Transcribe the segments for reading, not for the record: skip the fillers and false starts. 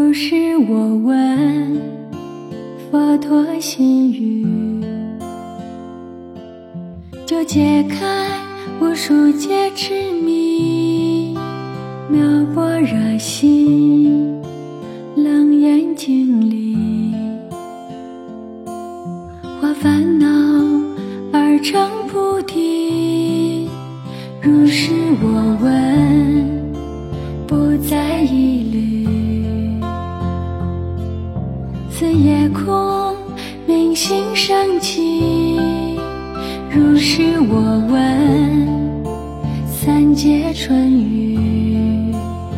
如是我闻佛陀心语，就解开无数劫痴迷，妙般若心，楞严经里，化烦恼而成菩提。如是我闻，不再疑虑，此夜空明心升起。如是我闻，三界春雨，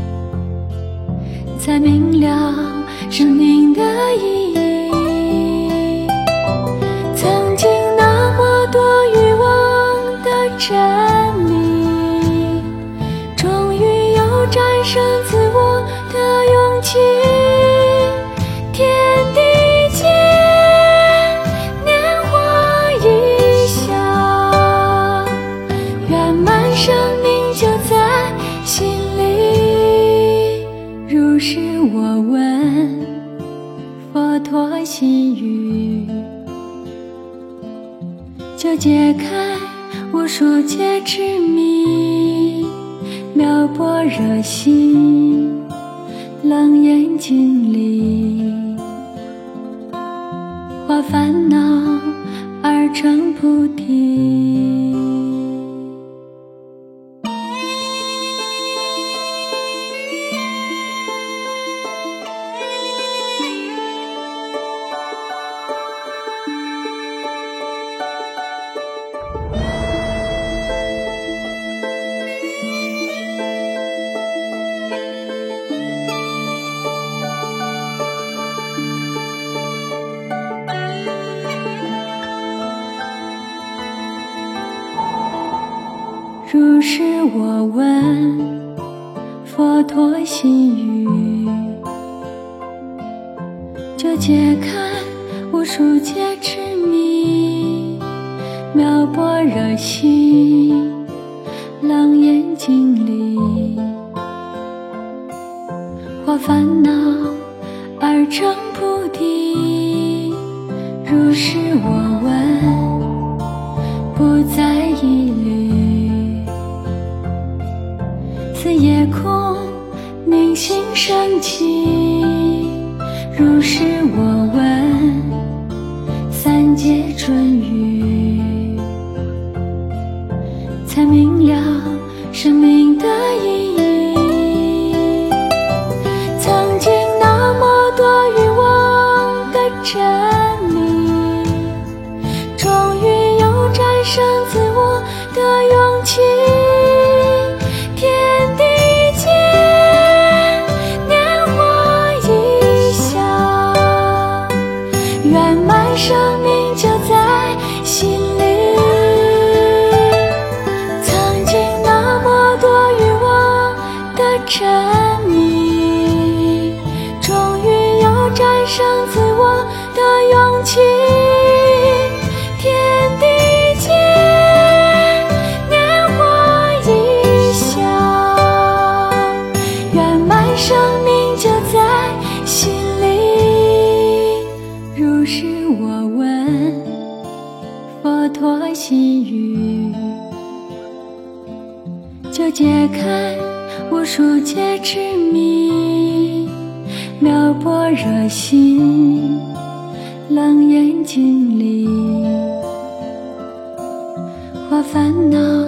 才明了生命的意义。曾经那么多欲望的真理，终于有战胜自我的勇气。天地间年华一笑，圆满生命就在心里。如是我闻佛陀心语，就解开无数劫痴迷，妙般若心，楞严经里，化烦恼而成菩提。如是我闻佛陀心语，就解开无数劫痴迷，妙般若心，楞严经里，化烦恼而成菩提。如是我闻，不再疑虑，此夜空明心升起。如是我闻，三界春雨，才明了生命的意义。曾经那么多欲望的真理，终于有战胜自我的勇气。天地间年华一笑，圆满生命就在心里。曾经那么多欲望的真理，终于有战胜自我的勇气。天地间年华一笑，圆满生命就在心里。如是我闻佛陀心语，就解开无数劫痴迷，妙般若心，楞严经里，化烦恼